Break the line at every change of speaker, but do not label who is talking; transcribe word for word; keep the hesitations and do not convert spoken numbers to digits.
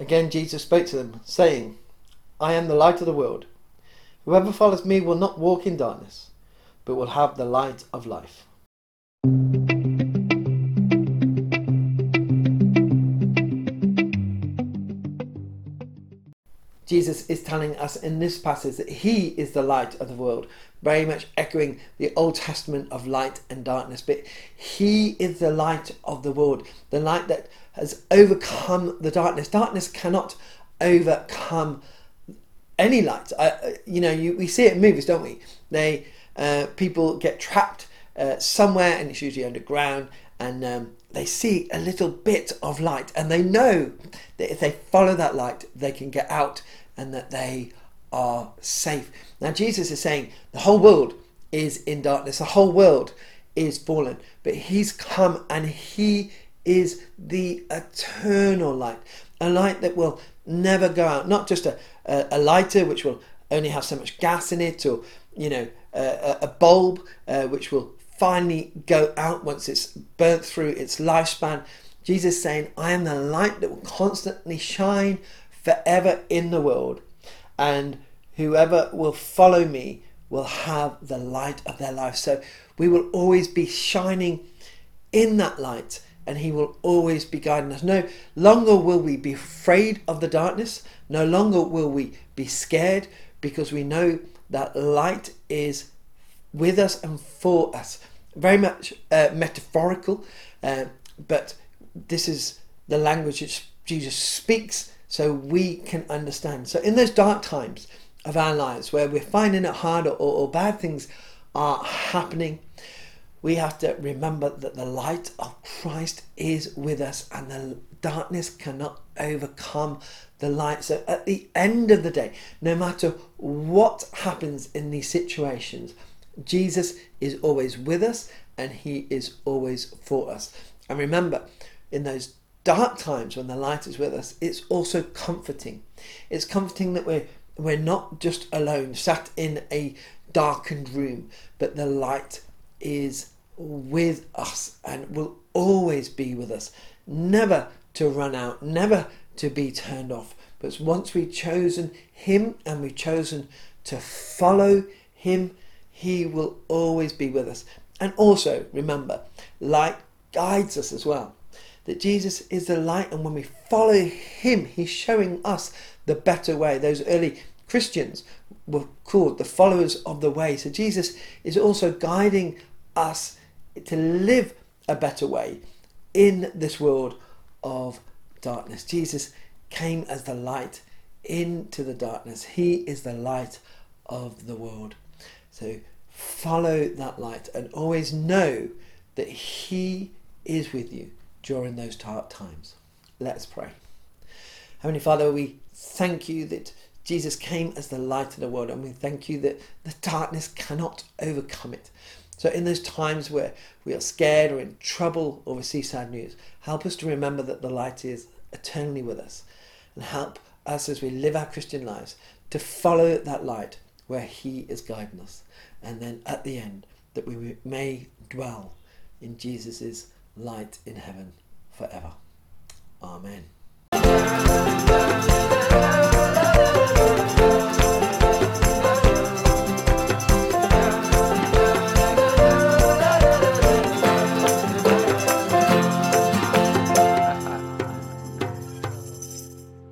Again Jesus spoke to them, saying, I am the light of the world. Whoever follows me will not walk in darkness, but will have the light of life. Jesus is telling us in this passage that he is the light of the world, very much echoing the Old Testament of light and darkness. But he is the light of the world, the light that has overcome the darkness. Darkness cannot overcome any light. Uh, you know, you, we see it in movies, don't we? They uh, people get trapped uh, somewhere, and it's usually underground, and um, they see a little bit of light, and they know that if they follow that light, they can get out, and that they are safe. Now, Jesus is saying the whole world is in darkness. The whole world is fallen, but he's come, and he is the eternal light, a light that will never go out. Not just a, a, a lighter which will only have so much gas in it, or you know, a, a bulb uh, which will finally go out once it's burnt through its lifespan. Jesus is saying, I am the light that will constantly shine forever in the world, and whoever will follow me will have the light of their life. So we will always be shining in that light, and he will always be guiding us. No longer will we be afraid of the darkness. No longer will we be scared, because we know that light is with us and for us. Very much uh, metaphorical, uh, but this is the language which Jesus speaks so we can understand. So in those dark times of our lives where we're finding it hard, or, or bad things are happening, we have to remember that the light of Christ is with us, and the darkness cannot overcome the light. So at the end of the day, no matter what happens in these situations, Jesus is always with us, and he is always for us. And remember, in those dark times when the light is with us, it's also comforting. It's comforting that we're we're not just alone, sat in a darkened room, but the light is with us and will always be with us, never to run out, never to be turned off. But once we've chosen him and we've chosen to follow him, he will always be with us. And also remember, light guides us as well. That Jesus is the light, and when we follow him, he's showing us the better way. Those early Christians were called the followers of the way. So Jesus is also guiding us to live a better way in this world of darkness. Jesus came as the light into the darkness. He is the light of the world. So follow that light and always know that he is with you during those dark times. Let's pray. Heavenly Father, we thank you that Jesus came as the light of the world, and we thank you that the darkness cannot overcome it. So in those times where we are scared or in trouble or receive sad news, help us to remember that the light is eternally with us, and help us as we live our Christian lives to follow that light where he is guiding us, and then at the end that we may dwell in Jesus's light in heaven forever. Amen.